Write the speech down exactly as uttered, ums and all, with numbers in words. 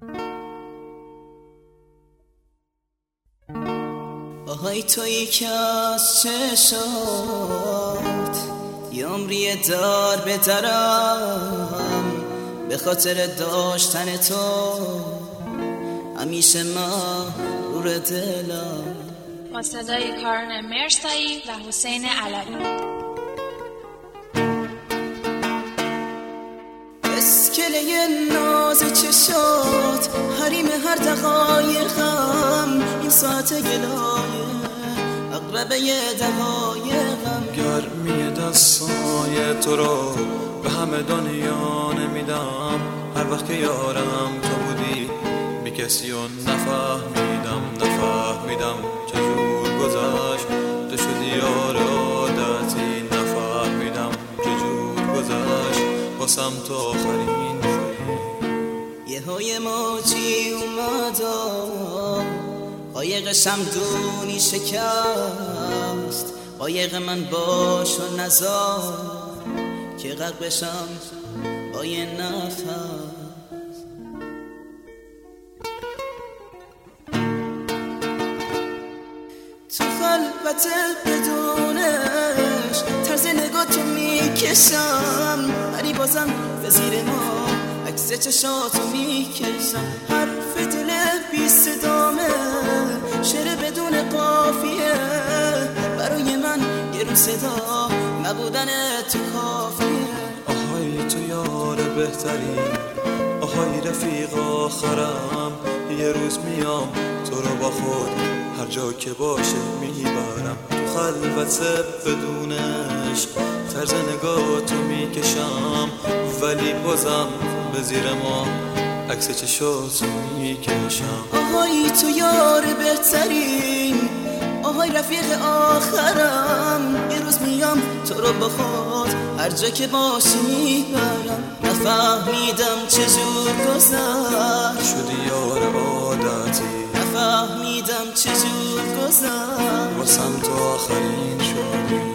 آهای تویی که از چشات یه عمری دار به درم، به خاطر داشتن تو همیشه مغرور دلم. با صدای کارن مرسایی و حسین علوی. اسکله ناز چشات حریم هر دقایقم، این ساعت گلایه اقربه دقایقم. گرمی دستای تو رو به همه دنیا نمیدم، هر وقت که یارم تو بودی بی کسی و نفهمیدم نفهمیدم چجور گذشت تو شدی یار عادتی، نفهمیدم چجور گذشت واسم تو آخرین یه های موجی اومدا قایق شمدونی شکست، قایق من باش و نزار که غرق بشم با یه نفس. تو خلوت بدونش طرز نگاه تو میکشم، ولی بازم به زیر ما عکس چشاتو میکشم. حرف دل بی صدامه شعر بدون قافیه، برای من یه رو صدا نبودن تو کافیه. آهای تو یار بهتری، آهای رفیق آخرم، یه روز میام تو رو با خود هر جا که باشه میبرم. تو خلوت بدون عشق طرز نگاه تو میکشم، ولی بازم به زیر ما عکس چشاتو میکشم. آهای تو یار بهترین، آهای رفیق آخرم، یه روز میام تو رو با خود هر جا که باشی میبرم. نفهمیدم چجور گذشت شدی یار عادتی، نفهمیدم چجور گذشت واسم تو آخرین شدی.